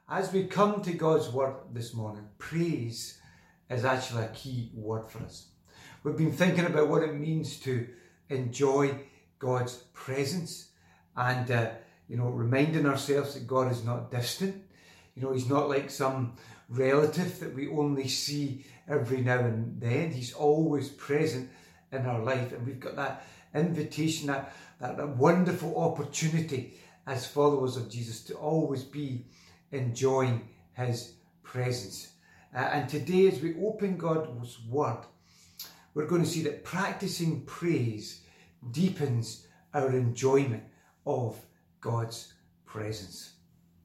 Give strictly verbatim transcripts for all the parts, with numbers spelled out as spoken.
as we come to God's word this morning, praise is actually a key word for us. We've been thinking about what it means to enjoy God's presence and, uh, you know, reminding ourselves that God is not distant. You know, he's not like some relative that we only see every now and then. He's always present in our life. And we've got that invitation, that, that, that wonderful opportunity as followers of Jesus to always be enjoying his presence. Uh, and today, as we open God's word, we're going to see that practicing praise deepens our enjoyment of God's presence.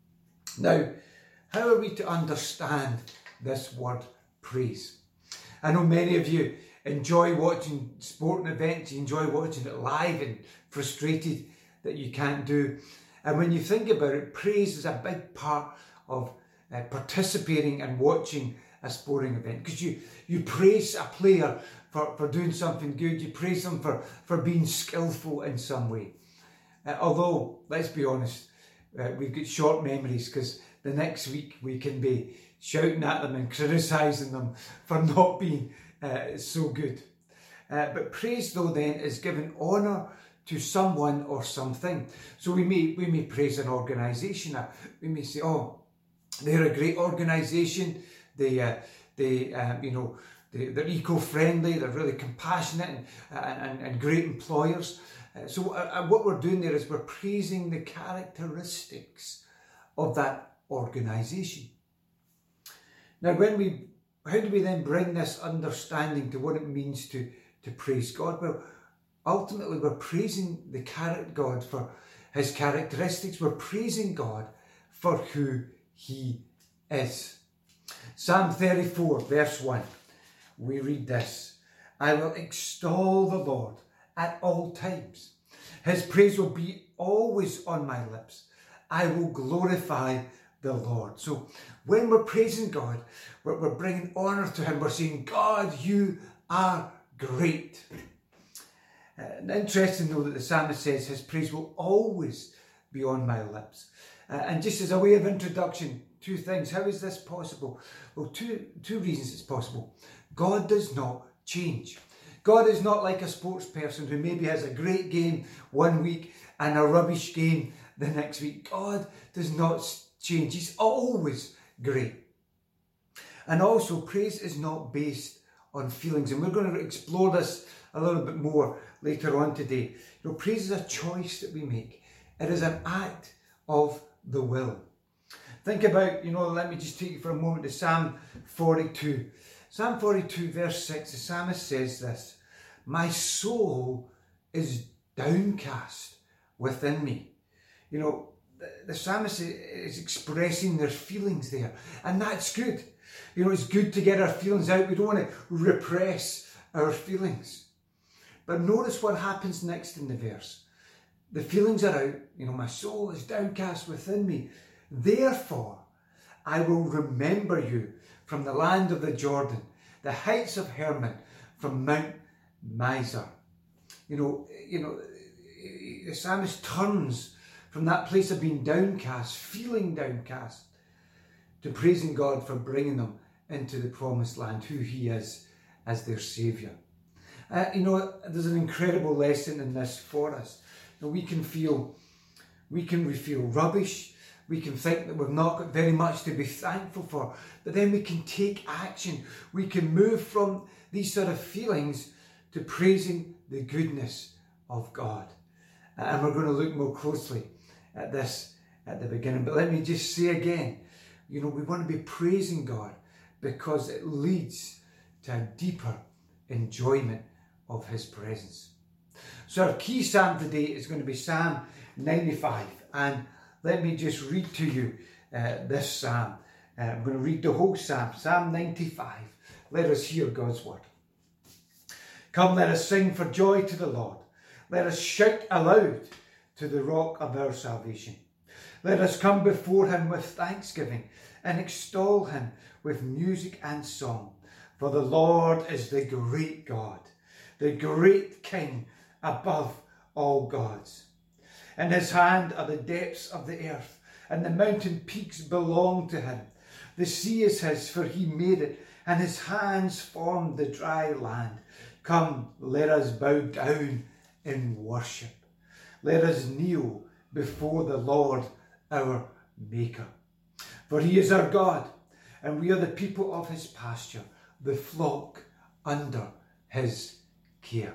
Now, how are we to understand this word praise? I know many of you enjoy watching sporting events, you enjoy watching it live and frustrated that you can't do. And when you think about it, praise is a big part of uh, participating and watching a sporting event, because you, you praise a player for, for doing something good, you praise them for, for being skillful in some way. Uh, although, let's be honest, uh, we've got short memories, because the next week we can be shouting at them and criticising them for not being uh, so good. Uh, but praise, though, then, is giving honour to someone or something. So we may we may praise an organisation. Uh, we may say, "Oh, they're a great organisation. They uh, they um, you know they, they're eco-friendly. They're really compassionate and and, and great employers." Uh, so uh, what we're doing there is we're praising the characteristics of that organisation. Now, when we how do we then bring this understanding to what it means to to praise God? Well, ultimately, we're praising the character God for his characteristics. We're praising God for who he is. Psalm thirty-four, verse one, we read this: "I will extol the Lord at all times. His praise will be always on my lips. I will glorify the Lord." So when we're praising God, we're, we're bringing honour to him. We're saying, "God, you are great." Uh, and interesting, though, that the psalmist says his praise will always be on my lips. Uh, and just as a way of introduction, two things. How is this possible? Well, two, two reasons it's possible. God does not change. God is not like a sports person who maybe has a great game one week and a rubbish game the next week. God does not change. He's always great. And also, praise is not based on feelings. And we're going to explore this a little bit more later on today. You know, praise is a choice that we make. It is an act of the will. Think about, you know, let me just take you for a moment to Psalm forty-two. Psalm forty-two, verse six, the psalmist says this: "My soul is downcast within me." You know, the, the psalmist is expressing their feelings there, and that's good. You know, it's good to get our feelings out. We don't want to repress our feelings. But notice what happens next in the verse. The feelings are out. You know, my soul is downcast within me. "Therefore, I will remember you from the land of the Jordan, the heights of Hermon, from Mount Mizar." You know, you know, the psalmist turns from that place of being downcast, feeling downcast, to praising God for bringing them into the promised land, who he is as their saviour. Uh, you know, there's an incredible lesson in this for us. You know, we can feel, we can feel rubbish. We can think that we've not got very much to be thankful for, but then we can take action. We can move from these sort of feelings to praising the goodness of God. Uh, and we're going to look more closely at this at the beginning. But let me just say again, you know, we want to be praising God because it leads to a deeper enjoyment of his presence. So our key psalm today is going to be Psalm ninety-five. And let me just read to you uh, this psalm. Uh, I'm going to read the whole psalm, Psalm ninety-five. Let us hear God's word. "Come, let us sing for joy to the Lord. Let us shout aloud to the rock of our salvation. Let us come before him with thanksgiving and extol him with music and song. For the Lord is the great God, the great King above all gods. In his hand are the depths of the earth, and the mountain peaks belong to him. The sea is his, for he made it, and his hands formed the dry land. Come, let us bow down in worship. Let us kneel before the Lord our Maker. For he is our God, and we are the people of his pasture, the flock under his care.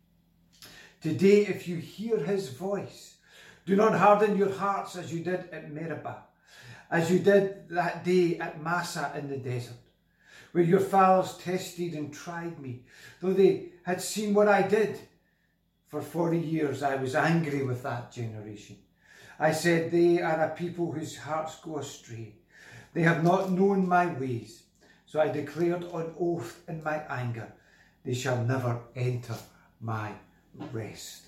Today, if you hear his voice, do not harden your hearts as you did at Meribah, as you did that day at Massah in the desert, where your fathers tested and tried me, though they had seen what I did. For forty years I was angry with that generation. I said, they are a people whose hearts go astray. They have not known my ways. So I declared on oath in my anger, they shall never enter my rest.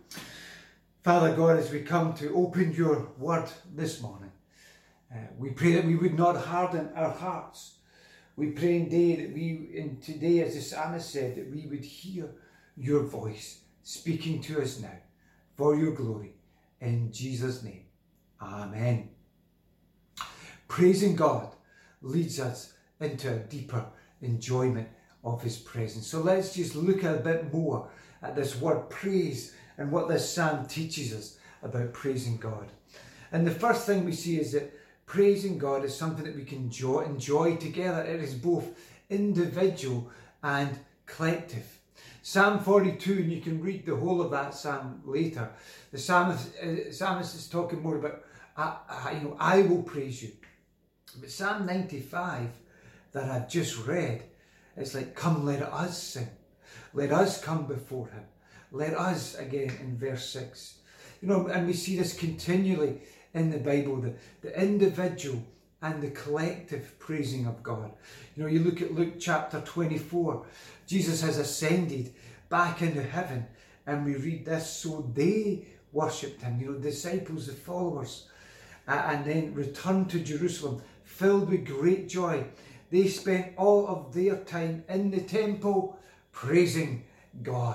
Father God, as we come to open your word this morning, uh, we pray that we would not harden our hearts. We pray indeed that we, in today, as the psalmist said, that we would hear your voice speaking to us now for your glory. In Jesus' name, amen. Praising God leads us into a deeper enjoyment of his presence. So let's just look a bit more at this word praise and what this psalm teaches us about praising God. And the first thing we see is that praising God is something that we can enjoy, enjoy together. It is both individual and collective. Psalm forty-two, and you can read the whole of that psalm later. The psalmist, uh, psalmist is talking more about, uh, uh, you know, I will praise you. But Psalm ninety-five that I've just read, it's like, come, let us sing. Let us come before him. Let us, again, in verse six. You know, and we see this continually in the Bible, the, the individual and the collective praising of God. You know, you look at Luke chapter twenty-four. Jesus has ascended back into heaven, and we read this, so they worshipped him, you know, disciples, the followers, uh, and then returned to Jerusalem, filled with great joy. They spent all of their time in the temple praising God.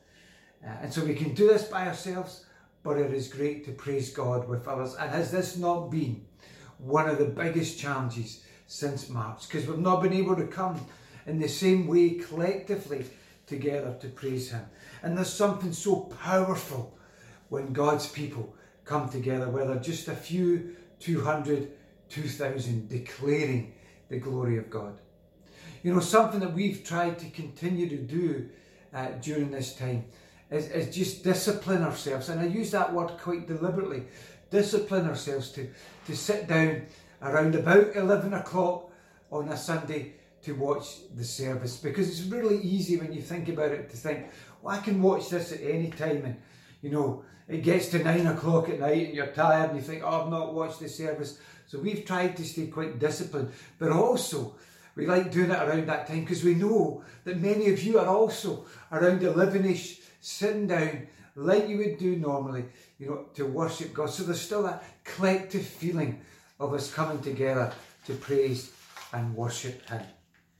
Uh, and so we can do this by ourselves, but it is great to praise God with others. And has this not been one of the biggest challenges since March? Because we've not been able to come in the same way collectively together to praise him. And there's something so powerful when God's people come together, whether just a few, two hundred, two thousand, declaring the glory of God. You know, something that we've tried to continue to do uh, during this time is, is just discipline ourselves. And I use that word quite deliberately. Discipline ourselves to, to sit down around about eleven o'clock on a Sunday to watch the service, because it's really easy when you think about it to think, well, I can watch this at any time, and you know, it gets to nine o'clock at night and you're tired and you think, oh, I've not watched the service. So we've tried to stay quite disciplined, but also we like doing it around that time because we know that many of you are also around eleven-ish, sitting down like you would do normally, you know, to worship God. So there's still that collective feeling of us coming together to praise and worship him.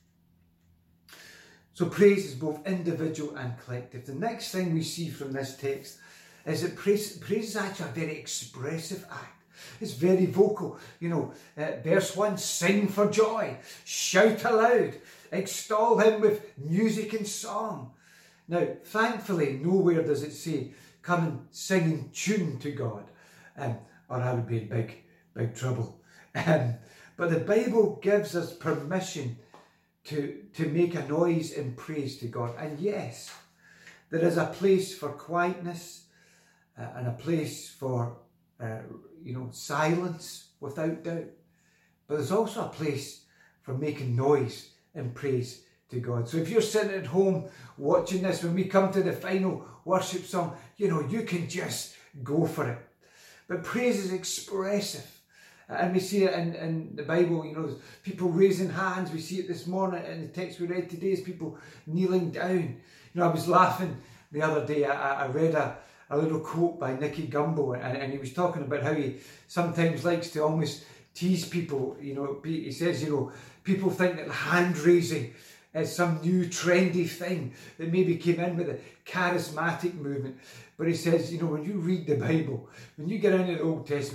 So praise is both individual and collective. The next thing we see from this text is that praise, praise is actually a very expressive act. It's very vocal. You know, uh, verse one, sing for joy, shout aloud, extol him with music and song. Now, thankfully, nowhere does it say, come and sing in tune to God, um, or I would be in big, big trouble. Um, but the Bible gives us permission to, to make a noise in praise to God. And yes, there is a place for quietness uh, and a place for, uh, you know, silence, without doubt. But there's also a place for making noise in praise to God. So if you're sitting at home watching this, when we come to the final worship song, you know, you can just go for it. But praise is expressive. And we see it in, in the Bible, you know, people raising hands. We see it this morning in the text we read today, is people kneeling down. You know, I was laughing the other day. I, I read a, a little quote by Nicky Gumbel, and, and he was talking about how he sometimes likes to almost tease people. You know, he says, you know, people think that hand raising is some new trendy thing that maybe came in with the charismatic movement. But he says, you know, when you read the Bible, when you get into the Old Testament,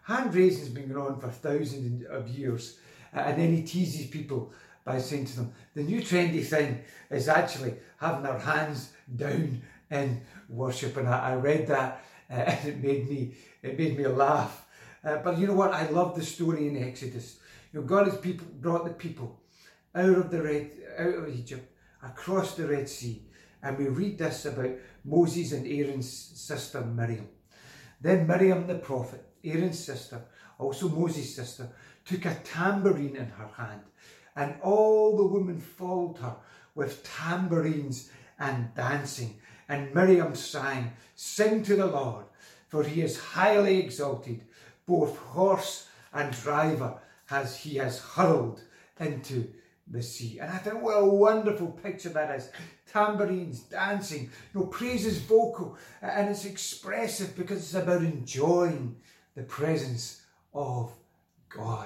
hand raising's been going on for thousands of years, and then he teases people by saying to them, the new trendy thing is actually having our hands down in worship. And I, I read that uh, and it made me it made me laugh. Uh, but you know what? I love the story in Exodus. You know, God has people brought the people out of the Red, out of Egypt, across the Red Sea, and we read this about Moses and Aaron's sister Miriam. Then Miriam the prophet, Aaron's sister, also Moses' sister, took a tambourine in her hand, and all the women followed her with tambourines and dancing. And Miriam sang, "Sing to the Lord, for he is highly exalted, both horse and driver has he has hurled into the sea." And I think what a wonderful picture that is. Tambourines, dancing, you know, praise is vocal and it's expressive because it's about enjoying the presence of God.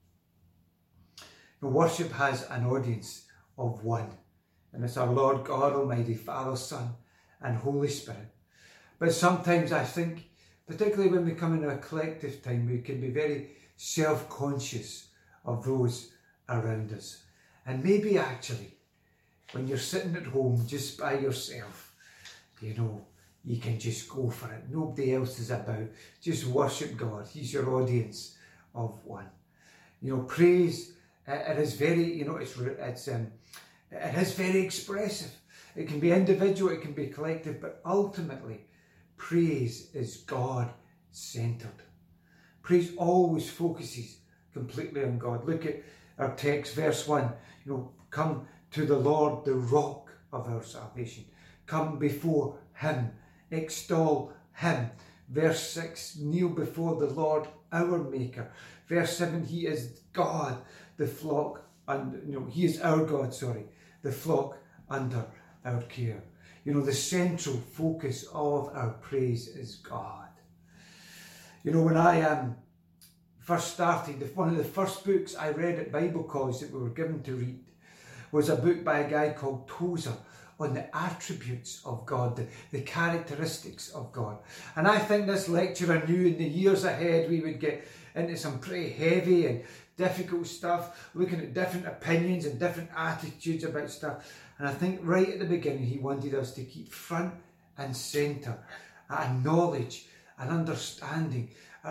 Now, worship has an audience of one, and it's our Lord God Almighty, Father, Son, and Holy Spirit. But sometimes I think, particularly when we come into a collective time, we can be very self-conscious of those around us. And maybe actually, when you're sitting at home just by yourself, you know, you can just go for it. Nobody else is about. Just worship God. He's your audience of one. You know, praise, it is very, you know, it's, it's um, it is very expressive. It can be individual, it can be collective, but ultimately, praise is God-centered. Praise always focuses completely on God. Look at our text, verse one. You know, come to the Lord, the rock of our salvation. Come before him, extol him. Verse six, kneel before the Lord, our Maker. Verse seven, he is God, the flock, and no, he is our God, sorry, the flock under our care. You know, the central focus of our praise is God. You know, when I um, first started, one of the first books I read at Bible college that we were given to read was a book by a guy called Tozer on the attributes of God, the, the characteristics of God. And I think this lecturer knew in the years ahead we would get into some pretty heavy and difficult stuff, looking at different opinions and different attitudes about stuff. And I think right at the beginning he wanted us to keep front and centre a knowledge, an understanding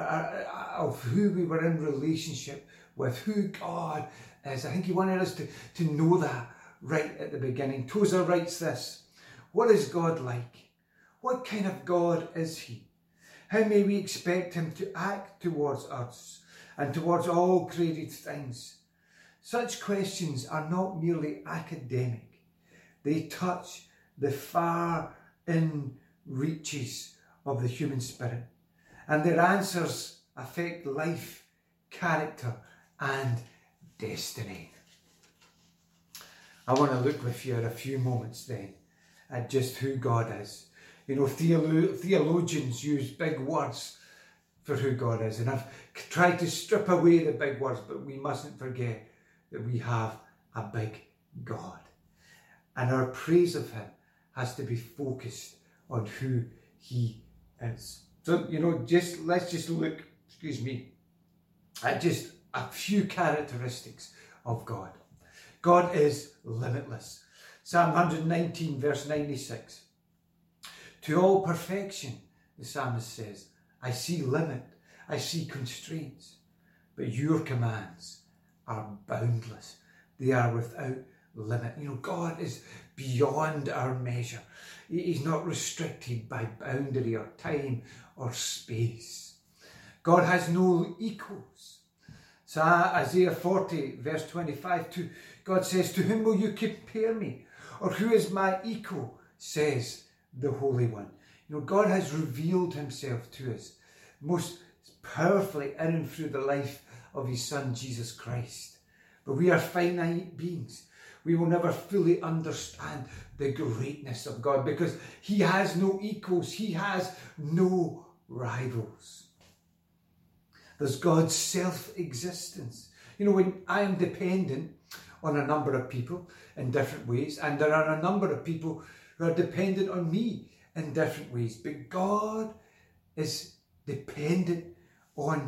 of who we were in relationship with, who God is. I think he wanted us to, to know that right at the beginning. Tozer writes this: what is God like? What kind of God is he? How may we expect him to act towards us and towards all created things? Such questions are not merely academic. They touch the far-in reaches of the human spirit, and their answers affect life, character, and destiny. I want to look with you at a few moments then at just who God is. You know, theolo- theologians use big words for who God is, and I've tried to strip away the big words, but we mustn't forget that we have a big God. And our praise of him has to be focused on who he is. So, you know, just let's just look, excuse me, at just a few characteristics of God. God is limitless. Psalm one nineteen, verse ninety-six. To all perfection, the psalmist says, I see limit, I see constraints, but your commands are boundless. They are without limit. You know, God is beyond our measure. He's not restricted by boundary or time or space. God has no equals. So Isaiah forty, verse twenty-five, to, God says, to whom will you compare me? Or who is my equal? Says the Holy One. You know, God has revealed himself to us most powerfully in and through the life of his Son, Jesus Christ. But we are finite beings. We will never fully understand the greatness of God because he has no equals. He has no rivals. There's God's self-existence. You know, when I am dependent on a number of people in different ways, and there are a number of people who are dependent on me in different ways, but God is dependent on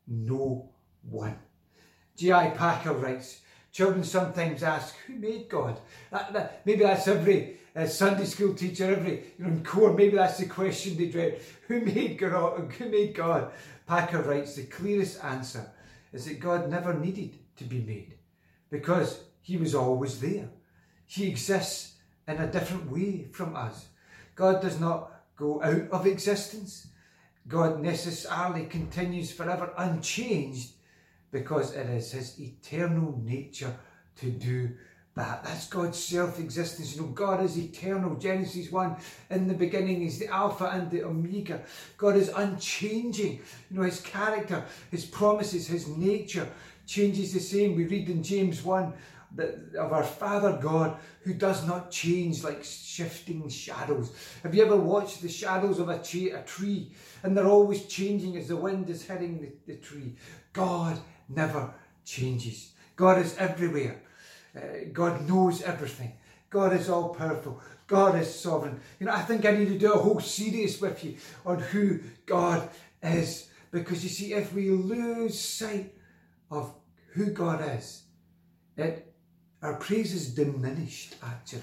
no one. J I Packer writes, children sometimes ask, who made God? That, that, maybe that's every uh, Sunday school teacher, every, you know, in core, maybe that's the question they dread. Who made God? Who made God? Packer writes, the clearest answer is that God never needed to be made because he was always there. He exists in a different way from us. God does not go out of existence. God necessarily continues forever unchanged because it is his eternal nature to do that. That's God's self-existence. You know, God is eternal. Genesis one, in the beginning is the Alpha and the Omega. God is unchanging. You know, his character, his promises, his nature changes the same. We read in James one that of our Father God who does not change like shifting shadows. Have you ever watched the shadows of a, cha- a tree? And they're always changing as the wind is hitting the, the tree. God never changes. God is everywhere. Uh, God knows everything. God is all powerful. God is sovereign. You know, I think I need to do a whole series with you on who God is. Because you see, if we lose sight of who God is, it, our praise is diminished actually.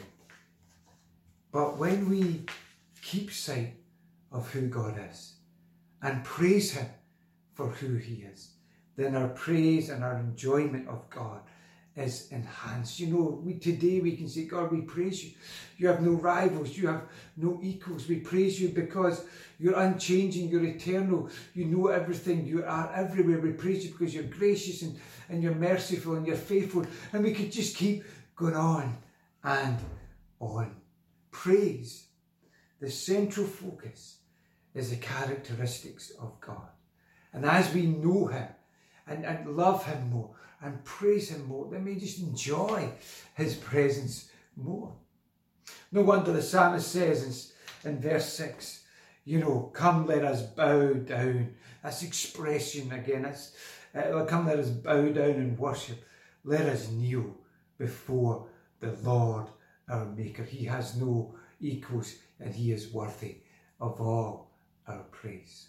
But when we keep sight of who God is and praise him for who he is, then our praise and our enjoyment of God is enhanced. You know, we today we can say, God, we praise you. You have no rivals. You have no equals. We praise you because you're unchanging. You're eternal. You know everything. You are everywhere. We praise you because you're gracious and, and you're merciful and you're faithful. And we could just keep going on and on. Praise, the central focus, is the characteristics of God. And as we know him, And, and love him more and praise him more, then we just enjoy his presence more. No wonder the psalmist says in, in verse six, you know, come let us bow down. That's expression again. That's, uh, come let us bow down and worship. Let us kneel before the Lord our Maker. He has no equals and he is worthy of all our praise.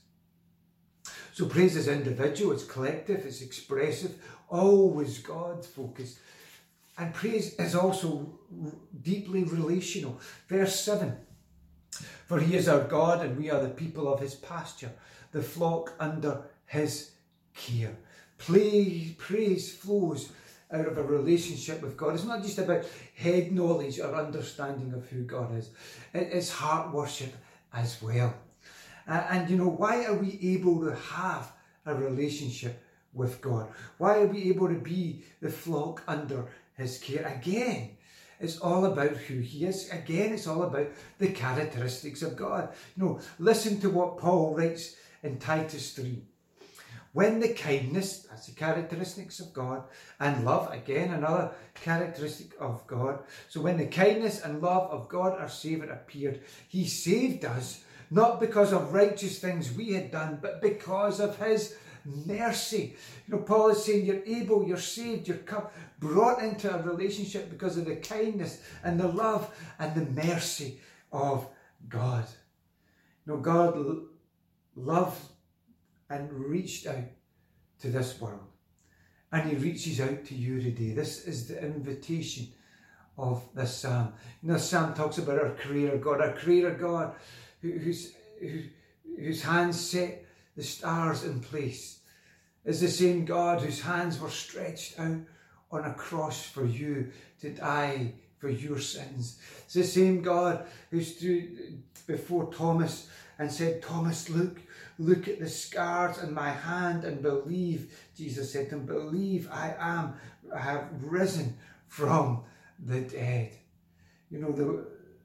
So praise is individual, it's collective, it's expressive, always God focused. And praise is also deeply relational. Verse seven, for he is our God and we are the people of his pasture, the flock under his care. Praise, praise flows out of a relationship with God. It's not just about head knowledge or understanding of who God is. It's heart worship as well. Uh, and you know, why are we able to have a relationship with God? Why are we able to be the flock under his care? Again, it's all about who he is. Again, it's all about the characteristics of God. You know, listen to what Paul writes in Titus three. When the kindness, that's the characteristics of God, and love, again, another characteristic of God. So when the kindness and love of God our Saviour appeared, he saved us, not because of righteous things we had done, but because of his mercy. You know, Paul is saying you're able, you're saved, you're come, brought into a relationship because of the kindness and the love and the mercy of God. You know, God l- loved and reached out to this world. And he reaches out to you today. This is the invitation of this psalm. You know, the psalm talks about our Creator God, our Creator God, who, who's, who, whose hands set the stars in place, is the same God whose hands were stretched out on a cross for you to die for your sins. It's the same God who stood before Thomas and said, Thomas, look, look at the scars in my hand and believe. Jesus said to him, believe I am, I have risen from the dead. You know, the,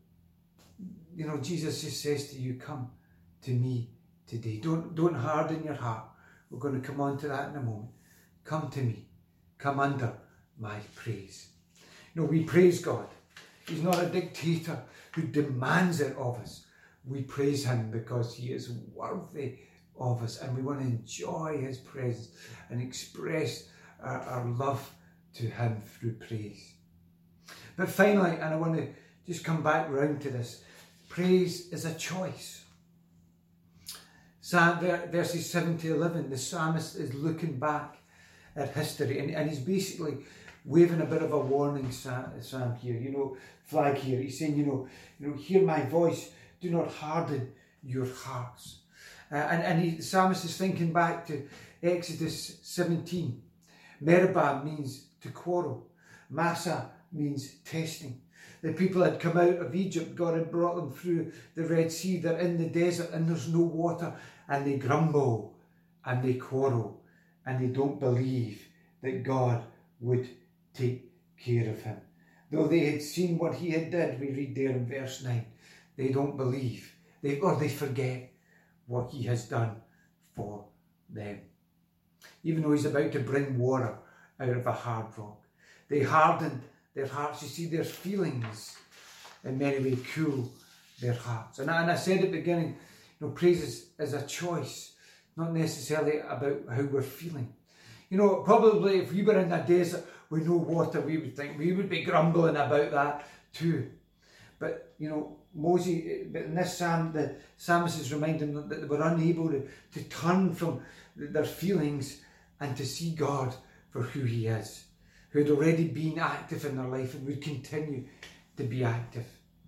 you know, Jesus just says to you, come to me today. Don't, don't harden your heart. We're going to come on to that in a moment. Come to me. Come under my praise. You know, we praise God. He's not a dictator who demands it of us. We praise him because he is worthy of us, and we want to enjoy his presence and express our, our love to him through praise. But finally, and I want to just come back round to this, praise is a choice. Psalm, verses seven to eleven, the psalmist is looking back at history, and, and he's basically waving a bit of a warning psalm here, you know, flag here. He's saying, you know, you know, hear my voice, do not harden your hearts. Uh, and and he, the psalmist is thinking back to Exodus seventeen. Meribah means to quarrel. Massa means testing. The people had come out of Egypt. God had brought them through the Red Sea. They're in the desert and there's no water. And they grumble and they quarrel. And they don't believe that God would take care of him. Though they had seen what he had did, we read there in verse nine, they don't believe. They, or they forget what he has done for them. Even though he's about to bring water out of a hard rock. They hardened their hearts. You see, their feelings in many ways cool their hearts. And I, and I said at the beginning, you know, praise is, is a choice, not necessarily about how we're feeling. You know, probably if we were in a desert with no water, we would think we would be grumbling about that too. But, you know, Moses, but in this psalm, the psalmist is reminding them that they were unable to, to turn from their feelings and to see God for who he is, who had already been active in their life and would continue to be active.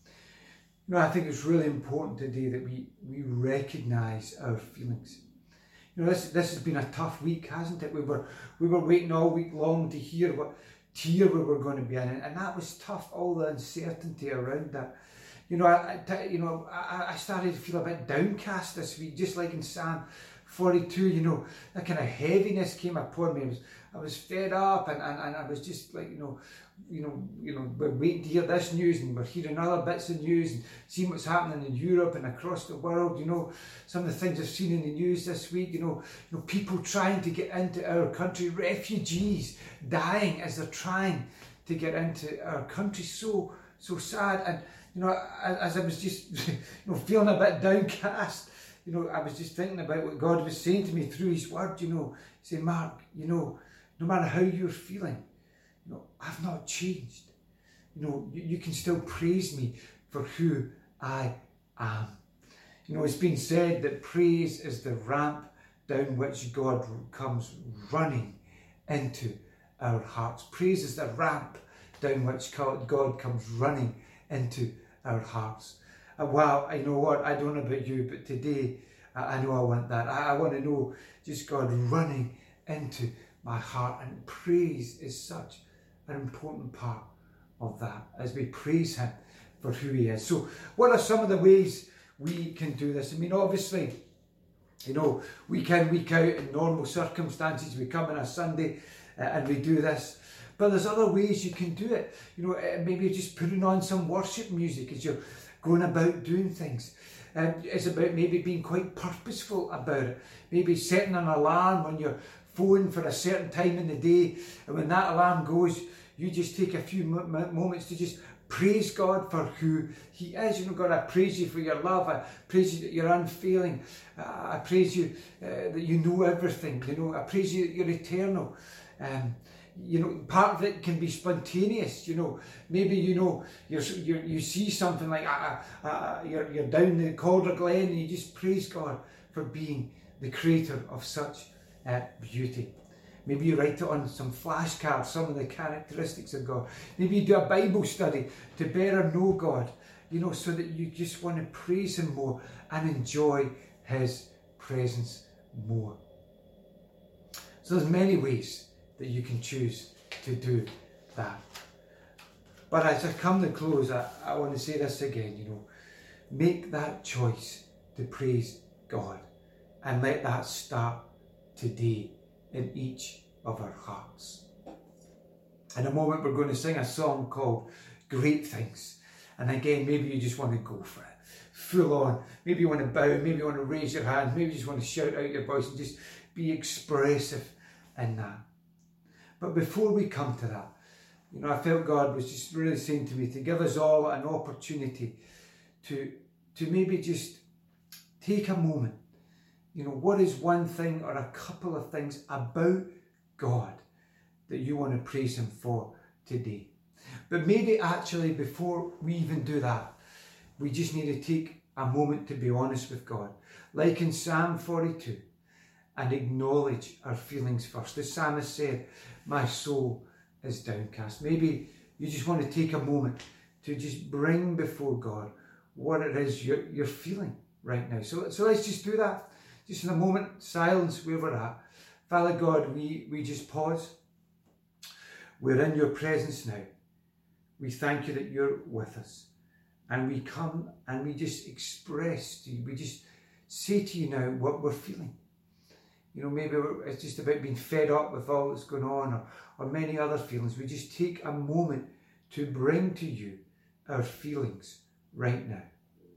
You know, I think it's really important today that we, we recognise our feelings. You know, this this has been a tough week, hasn't it? We were we were waiting all week long to hear what tier we were going to be in, and that was tough. All the uncertainty around that. You know, I, I you know I, I started to feel a bit downcast this week, just like in Psalm forty-two. You know, that kind of heaviness came upon me. I was I was fed up, and, and, and I was just like, you know, you know, you know, we're waiting to hear this news, and we're hearing other bits of news, and seeing what's happening in Europe and across the world. You know, some of the things I've seen in the news this week. You know, you know, people trying to get into our country, refugees dying as they're trying to get into our country. So so sad. And you know, as I was just, you know, feeling a bit downcast, you know, I was just thinking about what God was saying to me through His Word. You know, say, Mark, you know, no matter how you're feeling, you know, I've not changed. You know, you, you can still praise me for who I am. You know, it's been said that praise is the ramp down which God comes running into our hearts. Praise is the ramp down which God comes running into our hearts. And wow, I know what, I don't know about you, but today I know I want that. I, I want to know just God running into my heart, and praise is such an important part of that as we praise Him for who He is. So what are some of the ways we can do this? I mean, obviously, you know, week in, week out in normal circumstances, we come on a Sunday uh, and we do this. But there's other ways you can do it. You know, uh, maybe just putting on some worship music as you're going about doing things. Um, it's about maybe being quite purposeful about it. Maybe setting an alarm on your phone for a certain time in the day, and when that alarm goes, you just take a few moments to just praise God for who He is. You know, God, I praise You for Your love. I praise You that You're unfailing. Uh, I praise You uh, that You know everything. You know, I praise You that You're eternal. Um, you know, part of it can be spontaneous. You know, maybe you know you're, you're you see something like uh, uh, you're you're down the Calder Glen, and you just praise God for being the Creator of such uh, beauty. Maybe you write it on some flashcards, some of the characteristics of God. Maybe you do a Bible study to better know God, you know, so that you just want to praise Him more and enjoy His presence more. So there's many ways that you can choose to do that. But as I come to close, I, I want to say this again, you know, make that choice to praise God, and let that start today in each of our hearts. In a moment we're going to sing a song called Great Things, and again maybe you just want to go for it full on. Maybe you want to bow, maybe you want to raise your hand, maybe you just want to shout out your voice and just be expressive in that. But before we come to that, you know, I felt God was just really saying to me to give us all an opportunity to to maybe just take a moment. You know, what is one thing or a couple of things about God that you want to praise Him for today? But maybe actually before we even do that, we just need to take a moment to be honest with God, like in Psalm forty-two, and acknowledge our feelings first. The psalmist said, my soul is downcast. Maybe you just want to take a moment to just bring before God what it is you're, you're feeling right now. So, so let's just do that. Just in a moment, silence where we're at. Father God, we, we just pause. We're in your presence now. We thank you that you're with us. And we come and we just express to you, we just say to you now what we're feeling. You know, maybe it's just about being fed up with all that's going on, or, or many other feelings. We just take a moment to bring to you our feelings right now.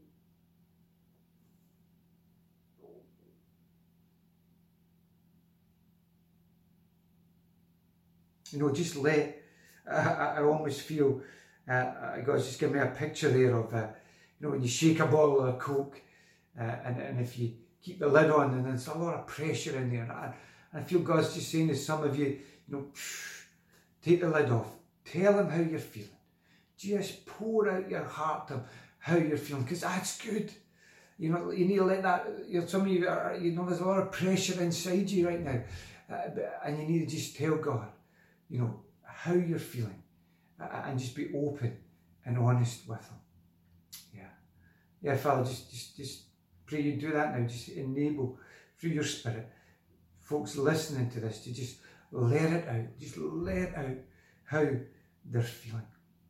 You know, just let, I, I almost feel, uh, God's just give me a picture there of, uh, you know, when you shake a bottle of Coke, uh, and, and if you keep the lid on, and there's a lot of pressure in there. And I, I feel God's just saying to some of you, you know, take the lid off. Tell him how you're feeling. Just pour out your heart to him how you're feeling, because that's good. You know, you need to let that, you know, some of you, are, you know, there's a lot of pressure inside you right now. Uh, and you need to just tell God, you know, how you're feeling, uh, and just be open and honest with him. Yeah. Yeah, Father, just, just, just pray you do that now. Just enable through your Spirit folks listening to this to just let it out. Just let out how they're feeling.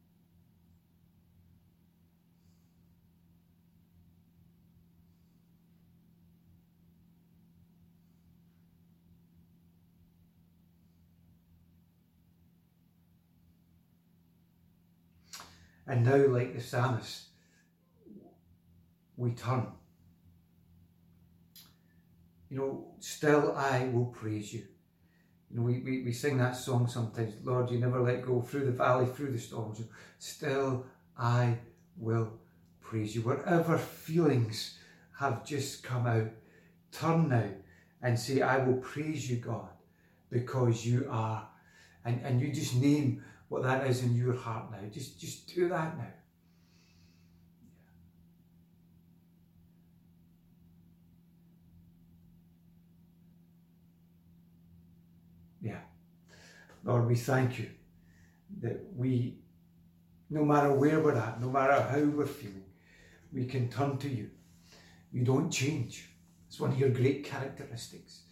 And now, like the psalmist, we turn. You know, still I will praise you. You know, we, we, we sing that song sometimes, Lord, you never let go, through the valley, through the storms. Still I will praise you. Whatever feelings have just come out, turn now and say, I will praise you, God, because you are. And, and you just name what that is in your heart now. Just, just do that now. Yeah. Lord, we thank you that we, no matter where we're at, no matter how we're feeling, we can turn to you. You don't change. It's one of your great characteristics.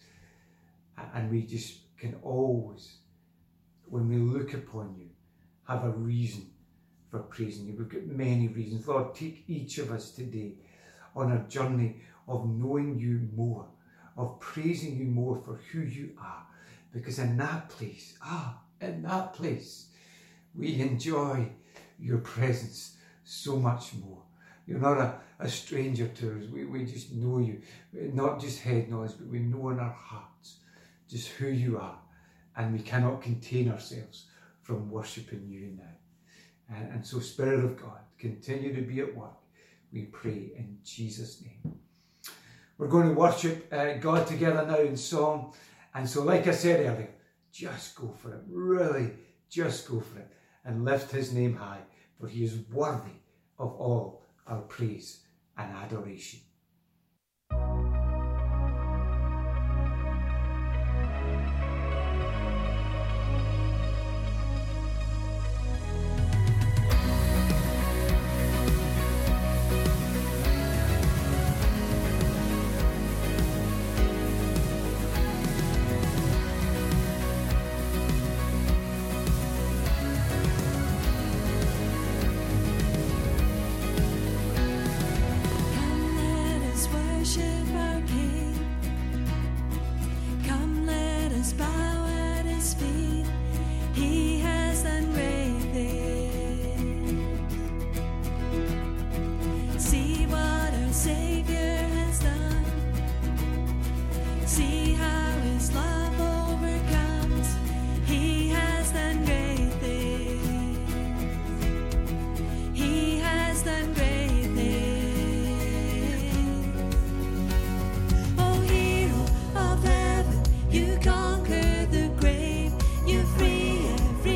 And we just can always, when we look upon you, have a reason for praising you. We've got many reasons. Lord, take each of us today on a journey of knowing you more, of praising you more for who you are. Because in that place, ah, in that place, we enjoy your presence so much more. You're not a, a stranger to us. We, we just know you, not just head knowledge, but we know in our hearts just who you are. And we cannot contain ourselves from worshipping you now. And, and so, Spirit of God, continue to be at work. We pray in Jesus' name. We're going to worship uh, God together now in song. And so, like I said earlier, just go for it. Really, just go for it. And lift his name high, for he is worthy of all our praise and adoration. You conquered the grave, you free every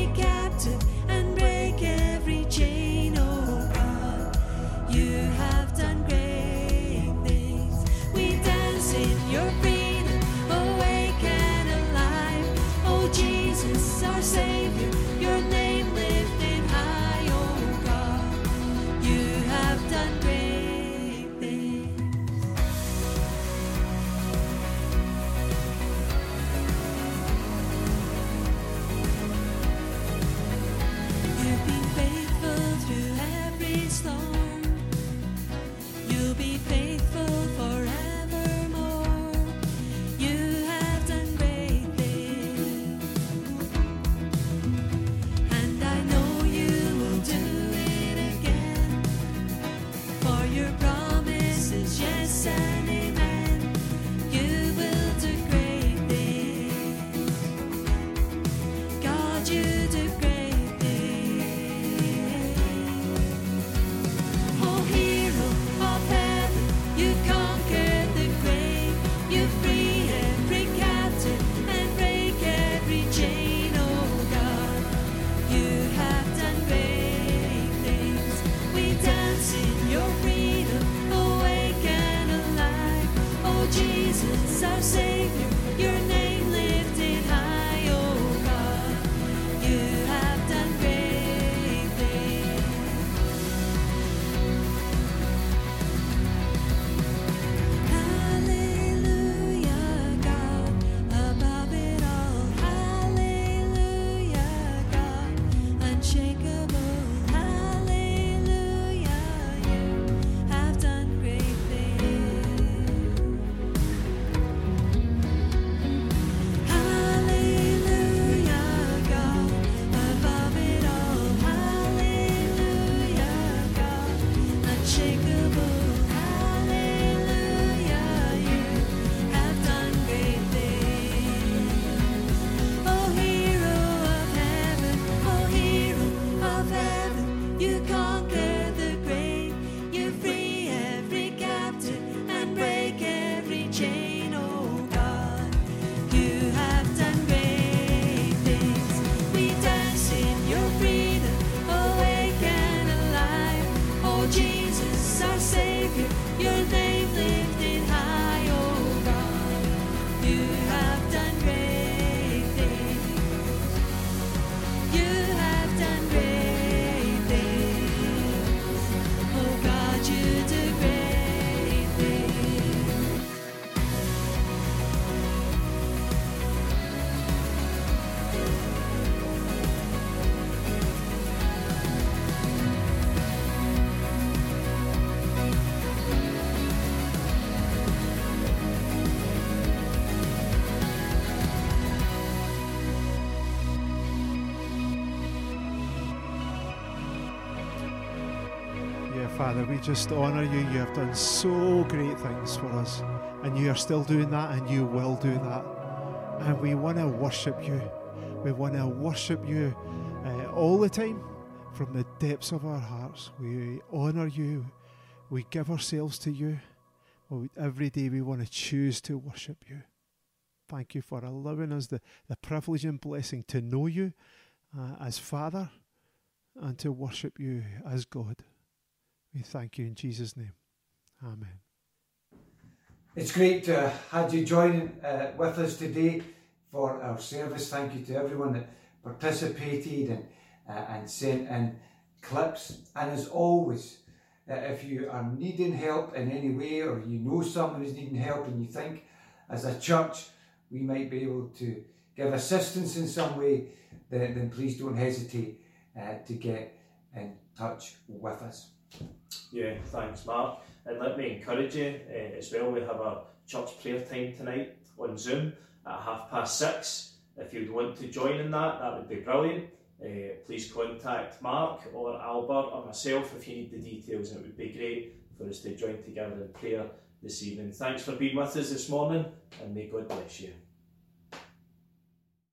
Father, we just honour you. You have done so great things for us, and you are still doing that, and you will do that. And we want to worship you. We want to worship you uh, all the time from the depths of our hearts. We honour you. We give ourselves to you. Every day we want to choose to worship you. Thank you for allowing us the, the privilege and blessing to know you uh, as Father and to worship you as God. We thank you in Jesus' name. Amen. It's great to have you joining uh, with us today for our service. Thank you to everyone that participated and, uh, and sent in clips. And as always, uh, if you are needing help in any way, or you know someone who's needing help and you think as a church we might be able to give assistance in some way, then, then please don't hesitate uh, to get in touch with us. Yeah, thanks Mark. And let me encourage you uh, as well, we have a church prayer time tonight on Zoom at half past six. If you'd want to join in that, that would be brilliant. Uh, please contact Mark or Albert or myself if you need the details. It would be great for us to join together in prayer this evening. Thanks for being with us this morning, and may God bless you.